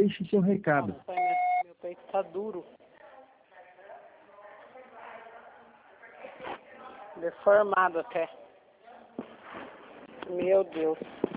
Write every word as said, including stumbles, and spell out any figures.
Deixe seu recado. Nossa, pai, meu, meu peito tá duro. Deformado até. Meu Deus.